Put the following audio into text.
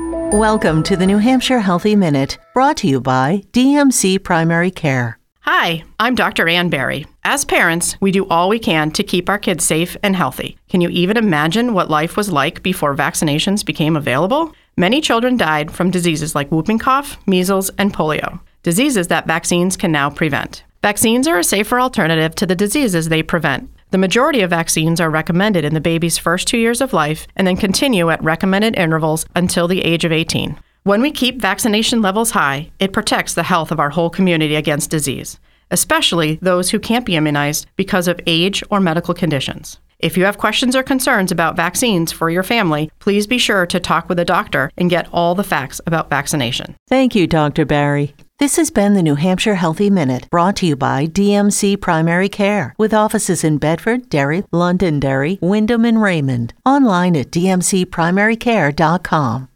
Welcome to the New Hampshire Healthy Minute, brought to you by DMC Primary Care. Hi, I'm Dr. Ann Berry. As parents, we do all we can to keep our kids safe and healthy. Can you even imagine what life was like before vaccinations became available? Many children died from diseases like whooping cough, measles, and polio, diseases that vaccines can now prevent. Vaccines are a safer alternative to the diseases they prevent. The majority of vaccines are recommended in the baby's first 2 years of life and then continue at recommended intervals until the age of 18. When we keep vaccination levels high, it protects the health of our whole community against disease, especially those who can't be immunized because of age or medical conditions. If you have questions or concerns about vaccines for your family, please be sure to talk with a doctor and get all the facts about vaccination. Thank you, Dr. Barry. This has been the New Hampshire Healthy Minute, brought to you by DMC Primary Care, with offices in Bedford, Derry, Londonderry, Wyndham, and Raymond. Online at dmcprimarycare.com.